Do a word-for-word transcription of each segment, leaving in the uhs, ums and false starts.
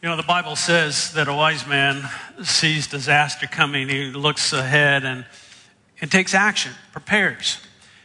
You know, the Bible says that a wise man sees disaster coming. He looks ahead and, and takes action, prepares.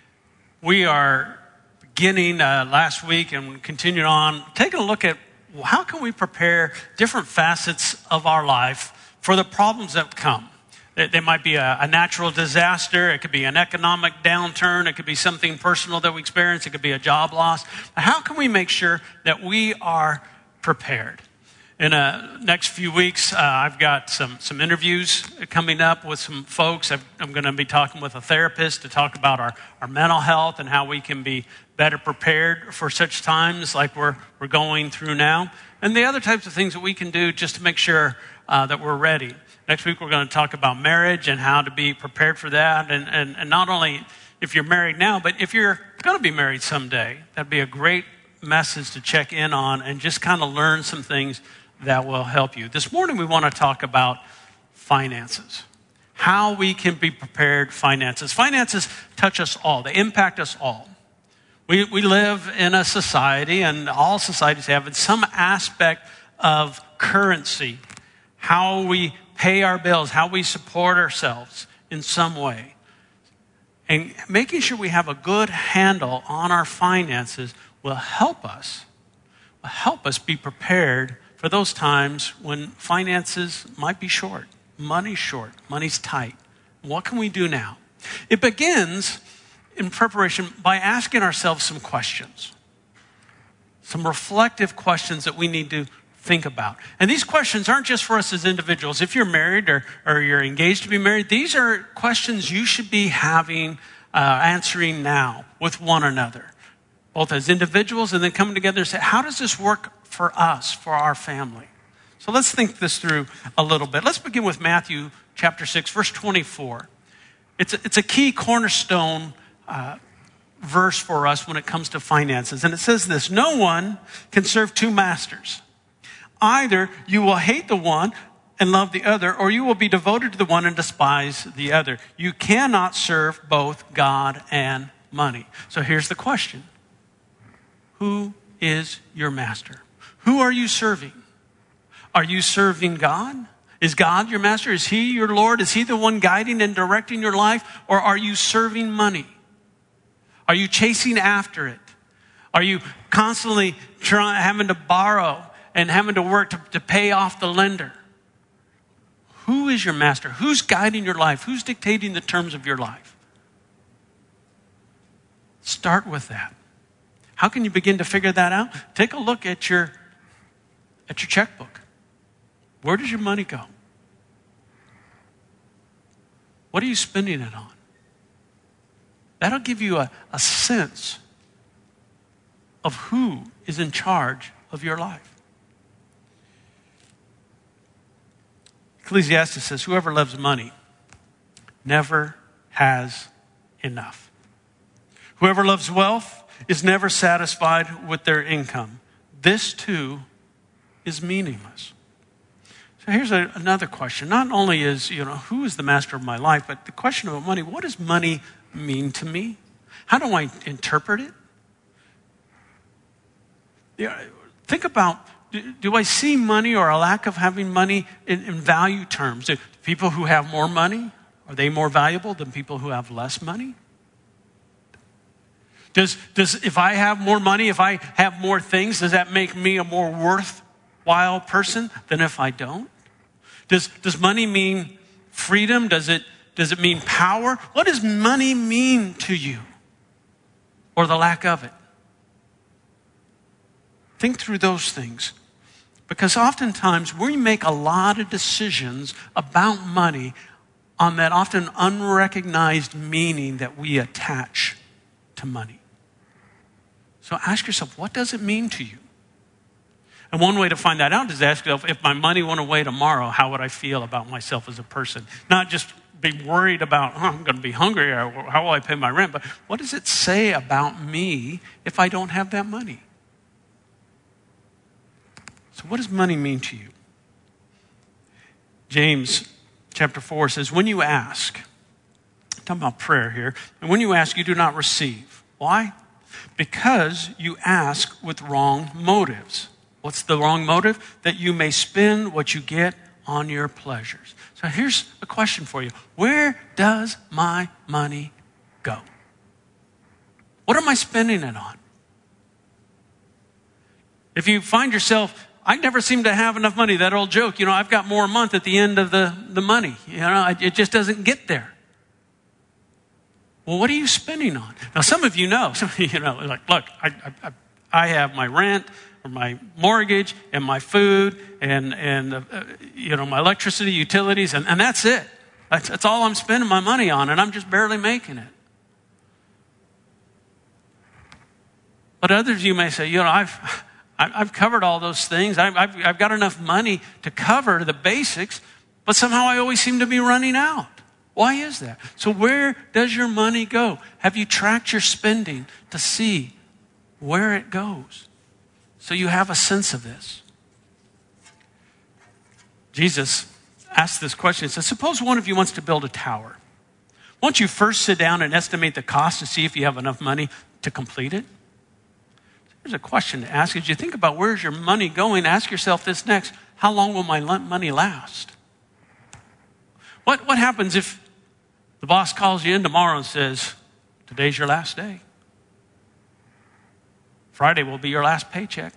We are beginning uh, last week and continuing on, taking a look at how can we prepare different facets of our life for the problems that come. There might be a, a natural disaster. It could be an economic downturn. It could be something personal that we experience. It could be a job loss. How can we make sure that we are prepared? In the next few weeks, uh, I've got some, some interviews coming up with some folks. I've, I'm going to be talking with a therapist to talk about our, our mental health and how we can be better prepared for such times like we're, we're going through now. And the other types of things that we can do just to make sure uh, that we're ready. Next week, we're going to talk about marriage and how to be prepared for that. And, and, and not only if you're married now, but if you're going to be married someday, that'd be a great message to check in on and just kind of learn some things that will help you. This morning, we want to talk about finances. How we can be prepared finances. Finances touch us all. They impact us all. We, we live in a society, and all societies have, in some aspect of currency, how we pay our bills, how we support ourselves in some way. And making sure we have a good handle on our finances will help us, will help us be prepared for those times when finances might be short, money's short, money's tight. What can we do now? It begins in preparation by asking ourselves some questions, some reflective questions that we need to think about. And these questions aren't just for us as individuals. If you're married or, or you're engaged to be married, these are questions you should be having, uh, answering now with one another, both as individuals and then coming together and say, how does this work for us, for our family? So let's think this through a little bit. Let's begin with Matthew chapter six, verse twenty-four. It's a, it's a key cornerstone uh, verse for us when it comes to finances. And it says this: no one can serve two masters. Either you will hate the one and love the other, or you will be devoted to the one and despise the other. You cannot serve both God and money. So here's the question. Who is your master? Who are you serving? Are you serving God? Is God your master? Is he your Lord? Is he the one guiding and directing your life? Or are you serving money? Are you chasing after it? Are you constantly trying, having to borrow and having to work to, to pay off the lender? Who is your master? Who's guiding your life? Who's dictating the terms of your life? Start with that. How can you begin to figure that out? Take a look at your, at your checkbook. Where does your money go? What are you spending it on? That'll give you a, a sense of who is in charge of your life. Ecclesiastes says, whoever loves money never has enough. Whoever loves wealth is never satisfied with their income. This too is meaningless. So here's a, another question. Not only is, you know, who is the master of my life, but the question about money, what does money mean to me? How do I interpret it? Yeah, think about, do, do I see money or a lack of having money in, in value terms? Do people who have more money, are they more valuable than people who have less money? Does, does, if I have more money, if I have more things, does that make me a more worthwhile person than if I don't? Does, does money mean freedom? Does it, does it mean power? What does money mean to you? Or the lack of it? Think through those things. Because oftentimes we make a lot of decisions about money on that often unrecognized meaning that we attach to money. So ask yourself, what does it mean to you? And one way to find that out is to ask yourself, if my money went away tomorrow, how would I feel about myself as a person? Not just be worried about, oh, I'm going to be hungry, or how will I pay my rent? But what does it say about me if I don't have that money? So what does money mean to you? James chapter four says, when you ask, I'm talking about prayer here, and when you ask, you do not receive. Why? Because you ask with wrong motives, What's the wrong motive? That you may spend what you get on your pleasures. So here's a question for you. Where does my money go? What am I spending it on? If you find yourself, I never seem to have enough money, that old joke, you know, I've got more a month at the end of the, the money. You know, it just doesn't get there. Well, what are you spending on? Now, some of you know, some of you know, like, look, I, I, I have my rent or my mortgage and my food and, and uh, you know, my electricity, utilities, and, and that's it. That's, that's all I'm spending my money on, and I'm just barely making it. But others of you may say, you know, I've, I've covered all those things. I've, I've, I've got enough money to cover the basics, but somehow I always seem to be running out. Why is that? So where does your money go? Have you tracked your spending to see where it goes? So you have a sense of this. Jesus asked this question. He says, suppose one of you wants to build a tower. Won't you first sit down and estimate the cost to see if you have enough money to complete it? Here's a question to ask. As you think about where's your money going, ask yourself this next. How long will my money last? What, what happens if the boss calls you in tomorrow and says, today's your last day? Friday will be your last paycheck.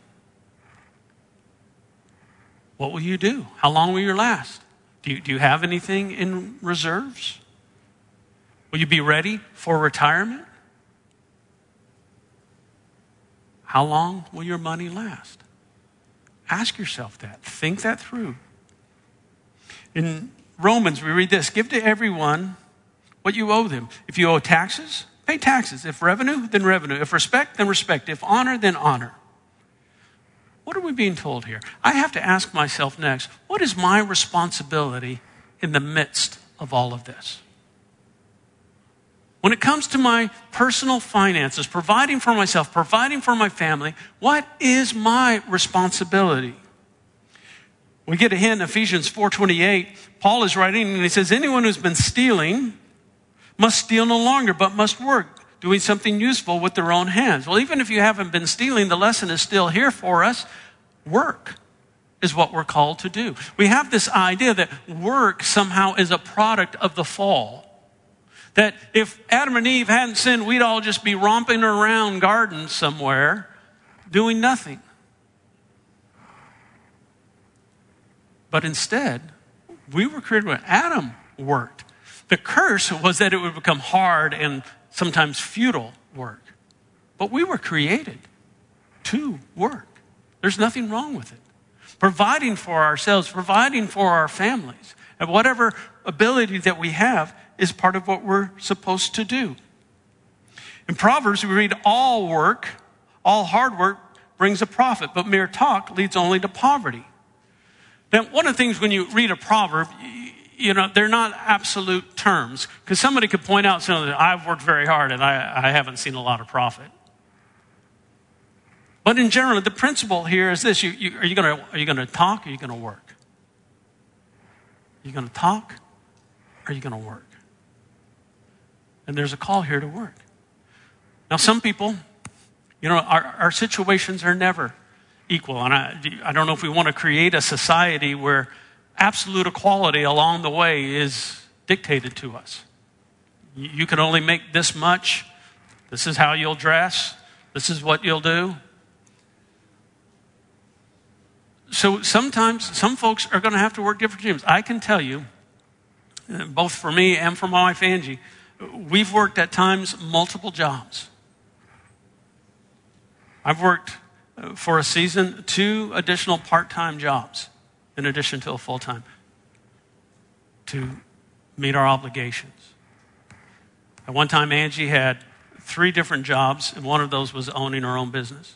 What will you do? How long will you last? Do you, do you have anything in reserves? Will you be ready for retirement? How long will your money last? Ask yourself that. Think that through. In Romans, we read this: give to everyone what you owe them. If you owe taxes, pay taxes. If revenue, then revenue. If respect, then respect. If honor, then honor. What are we being told here? I have to ask myself next, what is my responsibility in the midst of all of this? When it comes to my personal finances, providing for myself, providing for my family, what is my responsibility? We get a hint in Ephesians four twenty-eight. Paul is writing and he says, anyone who's been stealing must steal no longer, but must work, doing something useful with their own hands. Well, even if you haven't been stealing, the lesson is still here for us. Work is what we're called to do. We have this idea that work somehow is a product of the fall. That if Adam and Eve hadn't sinned, we'd all just be romping around gardens somewhere doing nothing. But instead, we were created when Adam worked. The curse was that it would become hard and sometimes futile work. But we were created to work. There's nothing wrong with it. Providing for ourselves, providing for our families, and whatever ability that we have is part of what we're supposed to do. In Proverbs, we read, all work, all hard work brings a profit, but mere talk leads only to poverty. Now, one of the things when you read a proverb, you know, they're not absolute terms. Because somebody could point out something that I've worked very hard and I, I haven't seen a lot of profit. But in general, the principle here is this. You, you, are you going to are you going to talk or are you going to work? Are you going to talk or are you going to work? And there's a call here to work. Now, some people, you know, our, our situations are never equal. And I, I don't know if we want to create a society where absolute equality along the way is dictated to us. You, you can only make this much. This is how you'll dress. This is what you'll do. So sometimes some folks are going to have to work different jobs. I can tell you, both for me and for my wife Angie, we've worked at times multiple jobs. I've worked for a season two additional part-time jobs in addition to a full-time to meet our obligations. At one time, Angie had three different jobs, and one of those was owning her own business.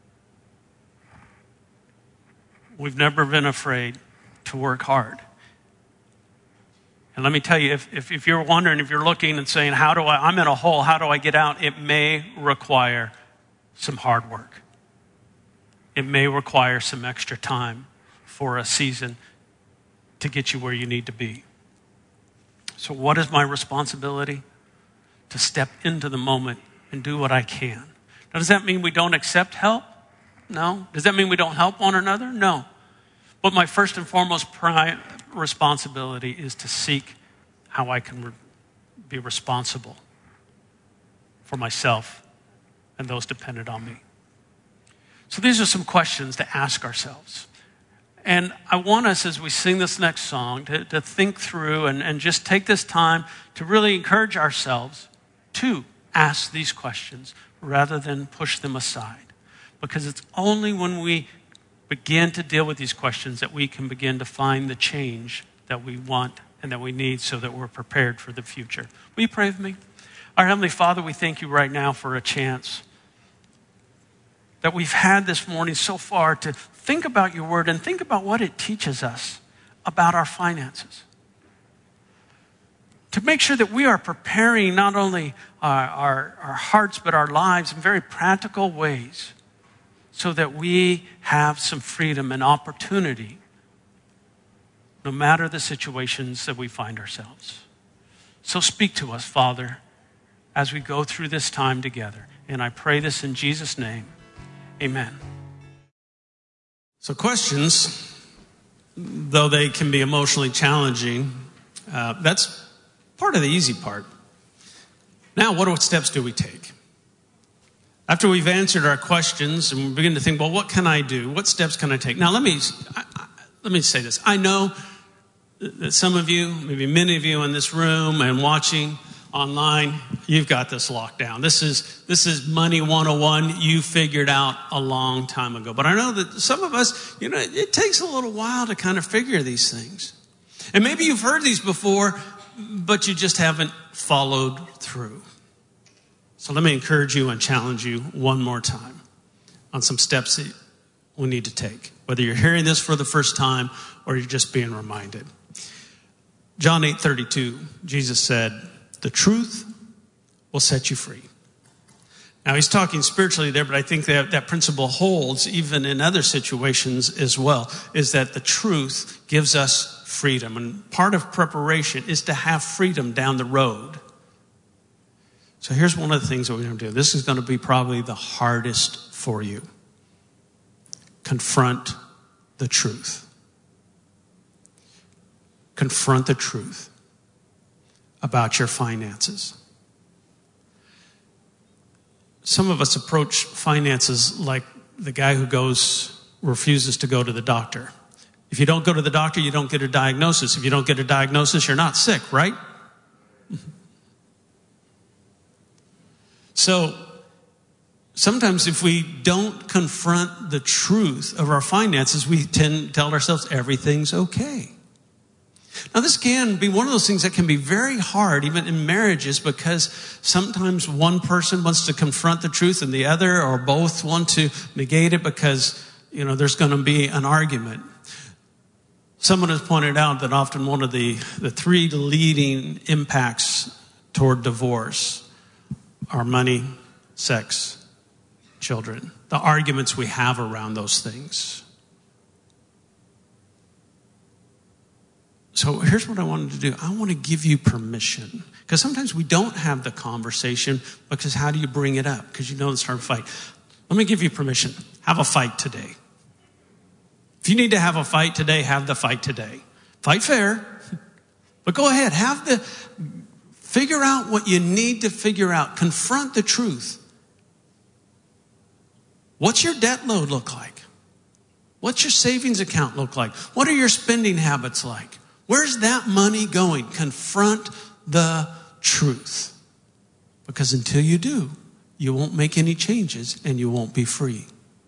We've never been afraid to work hard. And let me tell you, if, if, if you're wondering, if you're looking and saying, how do I, I'm in a hole, how do I get out? It may require some hard work. It may require some extra time for a season to get you where you need to be. So what is my responsibility? To step into the moment and do what I can. Now, does that mean we don't accept help? No. Does that mean we don't help one another? No. But my first and foremost pri- responsibility is to seek how I can re- be responsible for myself and those dependent on me. So these are some questions to ask ourselves. And I want us, as we sing this next song, to, to think through and, and just take this time to really encourage ourselves to ask these questions rather than push them aside. Because it's only when we begin to deal with these questions that we can begin to find the change that we want and that we need so that we're prepared for the future. Will you pray with me? Our Heavenly Father, we thank you right now for a chance that we've had this morning so far to think about your word and think about what it teaches us about our finances. To make sure that we are preparing not only our, our, our hearts but our lives in very practical ways so that we have some freedom and opportunity no matter the situations that we find ourselves. So speak to us, Father, as we go through this time together. And I pray this in Jesus' name. Amen. So questions, though they can be emotionally challenging, uh, that's part of the easy part. Now, what steps do we take? After we've answered our questions and we begin to think, well, what can I do? What steps can I take? Now, let me I, I, let me say this. I know that some of you, maybe many of you in this room and watching online, you've got this locked down. This is this is money one oh one you figured out a long time ago. But I know that some of us, you know, it takes a little while to kind of figure these things. And maybe you've heard these before, but you just haven't followed through. So let me encourage you and challenge you one more time on some steps that we need to take, whether you're hearing this for the first time or you're just being reminded. John eight thirty-two, Jesus said, "The truth will set you free." Now, he's talking spiritually there, but I think that that principle holds even in other situations as well, is that the truth gives us freedom. And part of preparation is to have freedom down the road. So here's one of the things that we're going to do. This is going to be probably the hardest for you. Confront the truth. Confront the truth about your finances. Some of us approach finances like the guy who goes, refuses to go to the doctor. If you don't go to the doctor, you don't get a diagnosis. If you don't get a diagnosis, you're not sick, right? So sometimes if we don't confront the truth of our finances, we tend to tell ourselves everything's okay. Now, this can be one of those things that can be very hard, even in marriages, because sometimes one person wants to confront the truth and the other or both want to negate it because, you know, there's going to be an argument. Someone has pointed out that often one of the, the three leading impacts toward divorce are money, sex, children. The arguments we have around those things. So here's what I wanted to do. I want to give you permission. Because sometimes we don't have the conversation because how do you bring it up? Because you know it's hard to fight. Let me give you permission. Have a fight today. If you need to have a fight today, have the fight today. Fight fair. But go ahead. Have the, figure out what you need to figure out. Confront the truth. What's your debt load look like? What's your savings account look like? What are your spending habits like? Where's that money going? Confront the truth. Because until you do, you won't make any changes and you won't be free.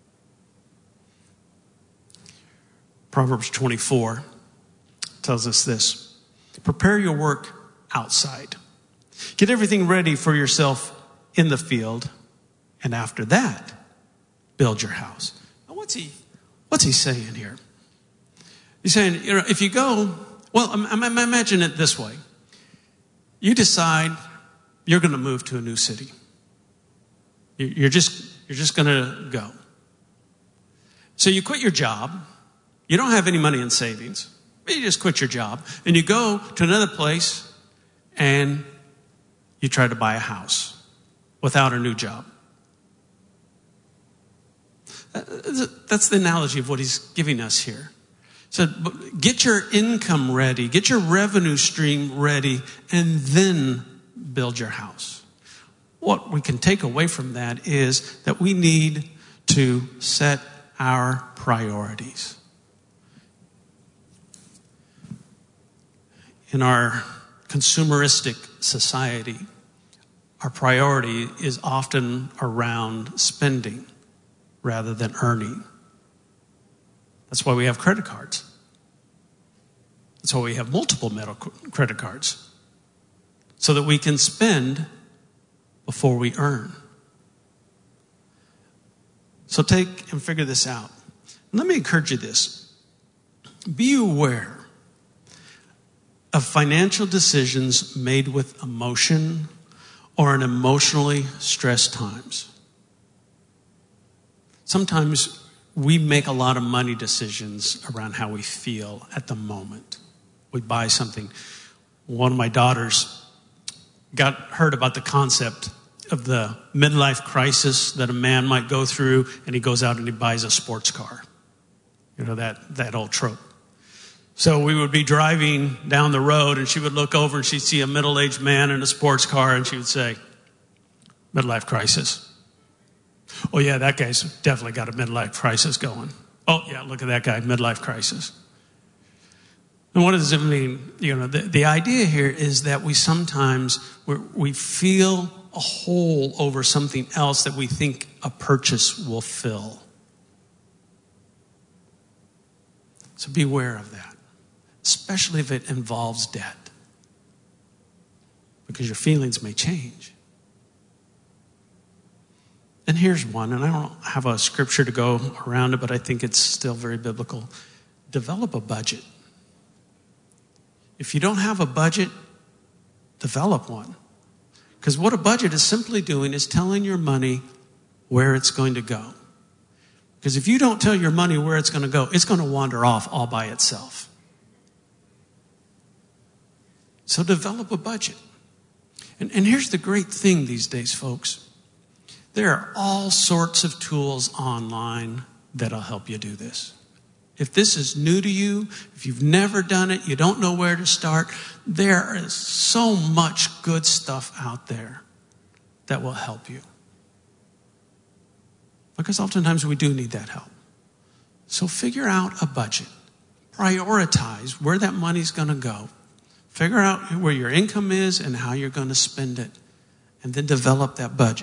Proverbs twenty-four tells us this. Prepare your work outside. Get everything ready for yourself in the field. And after that, build your house. Now what's he, what's he saying here? He's saying, you know, if you go, well, imagine it this way. You decide you're going to move to a new city. You're just, you're just going to go. So you quit your job. You don't have any money in savings. You just quit your job. And you go to another place and you try to buy a house without a new job. That's the analogy of what he's giving us here. So get your income ready, get your revenue stream ready, and then build your house. What we can take away from that is that we need to set our priorities. In our consumeristic society, our priority is often around spending rather than earning. That's why we have credit cards. That's why we have multiple metal credit cards. So that we can spend before we earn. So take and figure this out. Let me encourage you this. Be aware of financial decisions made with emotion or in emotionally stressed times. Sometimes we make a lot of money decisions around how we feel at the moment. We buy something. One of my daughters got heard about the concept of the midlife crisis that a man might go through, and he goes out and he buys a sports car. You know, that, that old trope. So we would be driving down the road, and she would look over and she'd see a middle-aged man in a sports car, and she would say, midlife crisis. Oh, yeah, that guy's definitely got a midlife crisis going. Oh, yeah, look at that guy, midlife crisis. And what does it mean? You know, the, the idea here is that we sometimes, we're, we feel a hole over something else that we think a purchase will fill. So beware of that, especially if it involves debt, because your feelings may change. And here's one, and I don't have a scripture to go around it, but I think it's still very biblical. Develop a budget. If you don't have a budget, develop one. Because what a budget is simply doing is telling your money where it's going to go. Because if you don't tell your money where it's going to go, it's going to wander off all by itself. So develop a budget. And, and here's the great thing these days, folks. There are all sorts of tools online that'll help you do this. If this is new to you, if you've never done it, you don't know where to start, there is so much good stuff out there that will help you. Because oftentimes we do need that help. So figure out a budget. Prioritize where that money's going to go. Figure out where your income is and how you're going to spend it. And then develop that budget.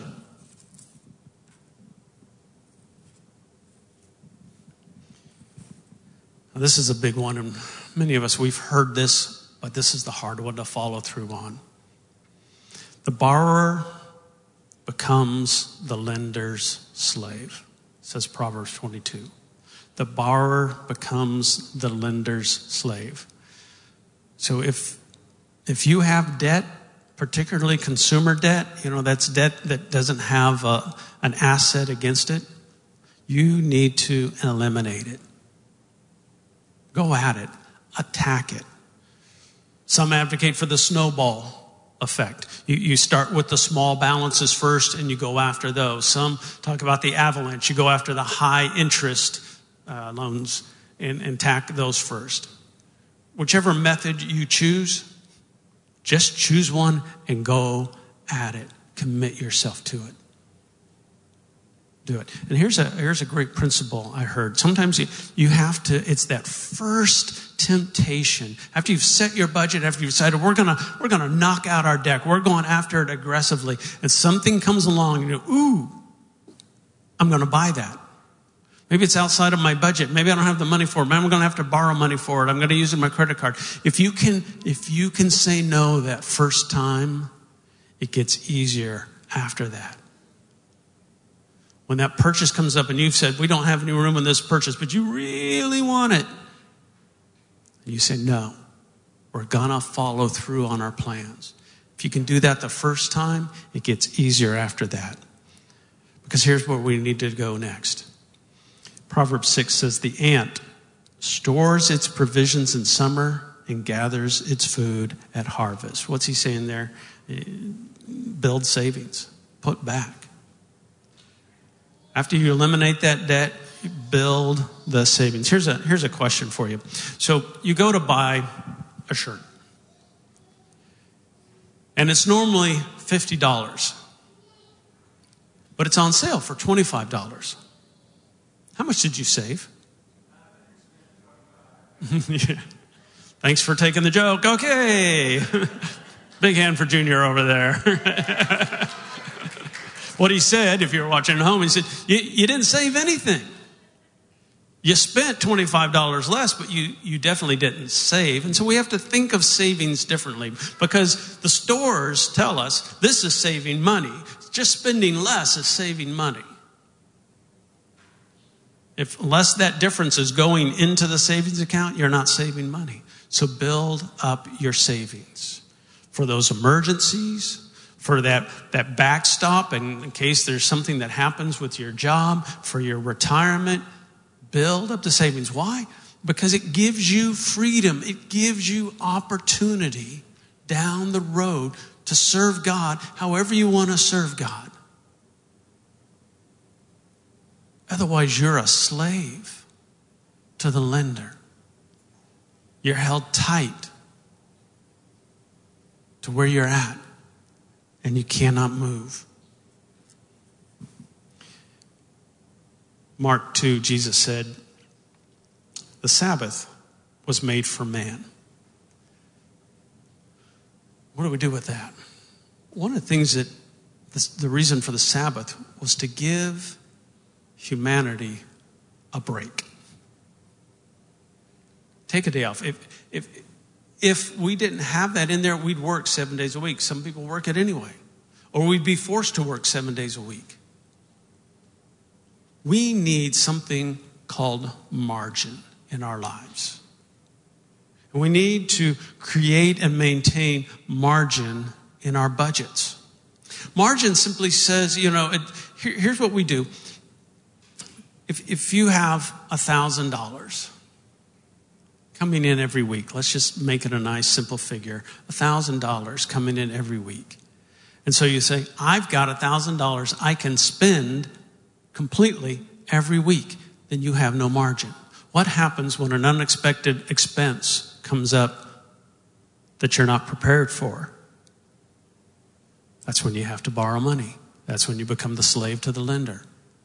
Now, this is a big one, and many of us, we've heard this, but this is the hard one to follow through on. The borrower becomes the lender's slave, says Proverbs twenty-two. The borrower becomes the lender's slave. So if if you have debt, particularly consumer debt, you know, that's debt that doesn't have a, an asset against it, you need to eliminate it. Go at it. Attack it. Some advocate for the snowball effect. You, you start with the small balances first and you go after those. Some talk about the avalanche. You go after the high interest uh, loans and, and attack those first. Whichever method you choose, just choose one and go at it. Commit yourself to it. Do it. And here's a here's a great principle I heard. Sometimes you, you have to, it's that first temptation. After you've set your budget, after you've decided we're gonna we're gonna knock out our deck, we're going after it aggressively, and something comes along and you go, ooh, I'm gonna buy that. Maybe it's outside of my budget. Maybe I don't have the money for it. Maybe I'm gonna have to borrow money for it. I'm gonna use it in my credit card. If you can if you can say no that first time, it gets easier after that. When that purchase comes up and you've said, we don't have any room in this purchase, but you really want it. And you say, no, we're going to follow through on our plans. If you can do that the first time, it gets easier after that. Because here's where we need to go next. Proverbs six says, the ant stores its provisions in summer and gathers its food at harvest. What's he saying there? Build savings. Put back. After you eliminate that debt, build the savings. Here's a, here's a question for you. So you go to buy a shirt, and it's normally fifty dollars, but it's on sale for twenty-five dollars. How much did you save? Yeah. Thanks for taking the joke. Okay. Big hand for Junior over there. What he said, if you're watching at home, he said, you, you didn't save anything. You spent twenty-five dollars less, but you, you definitely didn't save. And so we have to think of savings differently, because the stores tell us this is saving money. Just spending less is saving money. If unless that difference is going into the savings account, you're not saving money. So build up your savings for those emergencies, for that, that backstop in, in case there's something that happens with your job, for your retirement. Build up the savings. Why? Because it gives you freedom. It gives you opportunity down the road to serve God however you want to serve God. Otherwise, you're a slave to the lender. You're held tight to where you're at, and you cannot move. Mark two, Jesus said, the Sabbath was made for man. What do we do with that? One of the things that, this, the reason for the Sabbath was to give humanity a break. Take a day off. If, if, if we didn't have that in there, we'd work seven days a week. Some people work it anyway. Or we'd be forced to work seven days a week. We need something called margin in our lives. And we need to create and maintain margin in our budgets. Margin simply says, you know, it, here, here's what we do. If, if you have one thousand dollars coming in every week, let's just make it a nice simple figure, one thousand dollars coming in every week. And so you say, I've got one thousand dollars I can spend completely every week. Then you have no margin. What happens when an unexpected expense comes up that you're not prepared for? That's when you have to borrow money. That's when you become the slave to the lender.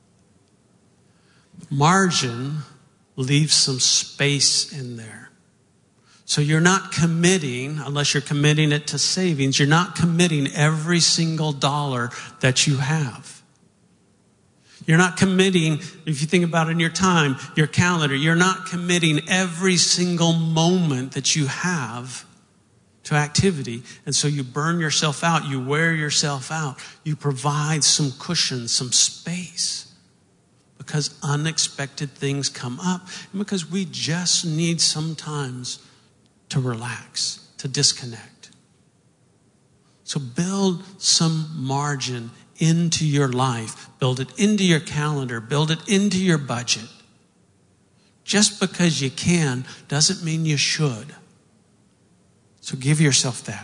Margin leaves some space in there. So you're not committing, unless you're committing it to savings, you're not committing every single dollar that you have. You're not committing, if you think about it in your time, your calendar, you're not committing every single moment that you have to activity. And so you burn yourself out, you wear yourself out, you provide some cushion, some space. Because unexpected things come up, and because we just need sometimes to relax, to disconnect. So build some margin into your life. Build it into your calendar. Build it into your budget. Just because you can doesn't mean you should. So give yourself that.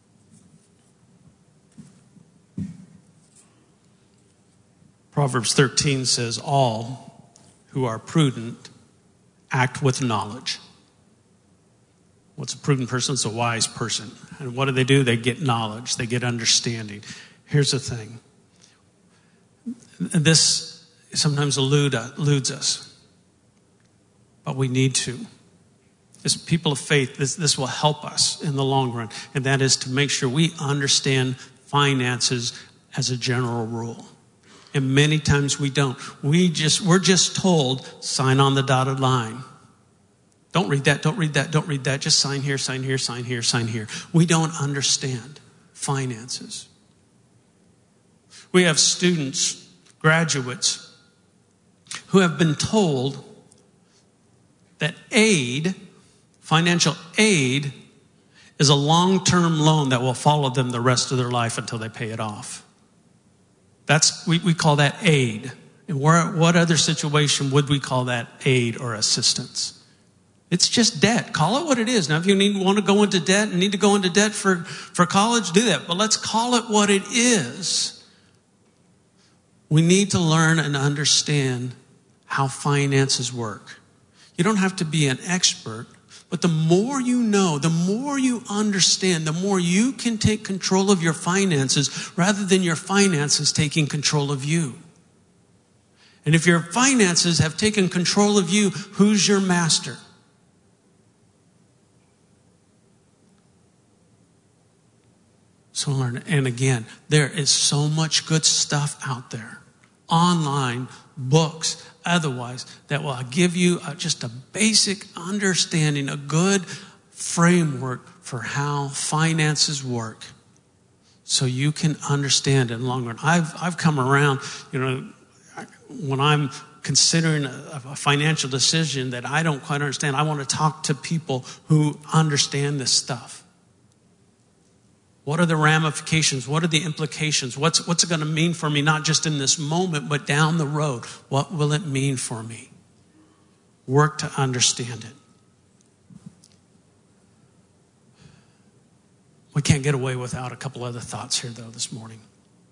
Proverbs thirteen says, all who are prudent act with knowledge. What's a prudent person? It's a wise person. And what do they do? They get knowledge. They get understanding. Here's the thing. This sometimes eludes us. But we need to. As people of faith, this, this will help us in the long run. And that is to make sure we understand finances as a general rule. And many times we don't. We just, we're just told, sign on the dotted line. Don't read that, don't read that, don't read that. Just sign here, sign here, sign here, sign here. We don't understand finances. We have students, graduates, who have been told that aid, financial aid, is a long-term loan that will follow them the rest of their life until they pay it off. That's, we, we call that aid. And where, what other situation would we call that aid or assistance? It's just debt. Call it what it is. Now, if you need, want to go into debt and need to go into debt for, for college, do that. But let's call it what it is. We need to learn and understand how finances work. You don't have to be an expert, but the more you know, the more you understand, the more you can take control of your finances rather than your finances taking control of you. And if your finances have taken control of you, who's your master? So learn. And again, there is so much good stuff out there, online, books, otherwise, that will give you a, just a basic understanding, a good framework for how finances work, so you can understand it in the long run. I've I've come around, you know, when I'm considering a, a financial decision that I don't quite understand, I want to talk to people who understand this stuff. What are the ramifications? What are the implications? What's, what's it going to mean for me, not just in this moment, but down the road? What will it mean for me? Work to understand it. We can't get away without a couple other thoughts here, though, this morning.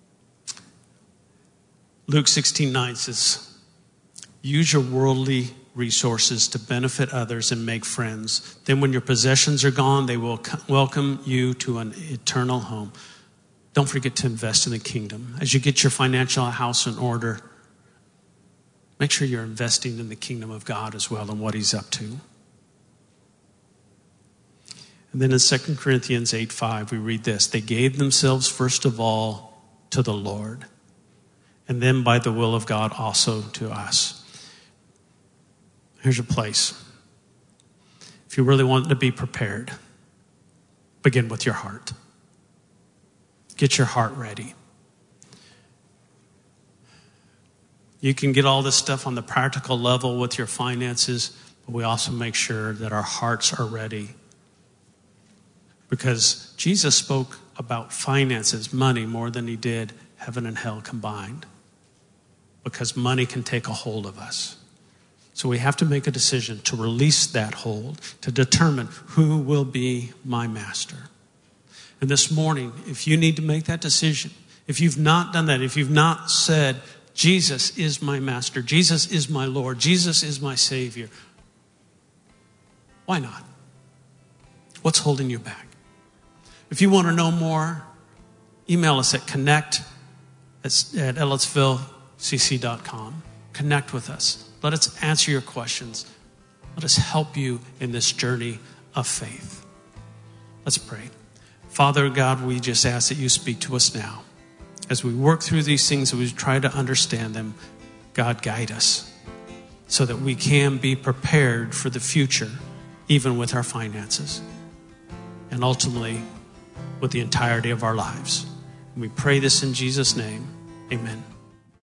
Luke sixteen nine says, use your worldly resources to benefit others and make friends. Then when your possessions are gone, they will welcome you to an eternal home. Don't forget to invest in the kingdom. As you get your financial house in order, make sure you're investing in the kingdom of God as well and what he's up to. And then in Second Corinthians eight five, we read this. They gave themselves first of all to the Lord, and then by the will of God also to us. Here's a place. If you really want to be prepared, begin with your heart. Get your heart ready. You can get all this stuff on the practical level with your finances, but we also make sure that our hearts are ready. Because Jesus spoke about finances, money, more than he did heaven and hell combined. Because money can take a hold of us. So we have to make a decision to release that hold, to determine who will be my master. And this morning, if you need to make that decision, if you've not done that, if you've not said, Jesus is my master, Jesus is my Lord, Jesus is my Savior, why not? What's holding you back? If you want to know more, email us at connect at ellettsville c c dot com. Connect with us. Let us answer your questions. Let us help you in this journey of faith. Let's pray. Father God, we just ask that you speak to us now. As we work through these things, as we try to understand them, God, guide us so that we can be prepared for the future, even with our finances, and ultimately with the entirety of our lives. And we pray this in Jesus' name. Amen.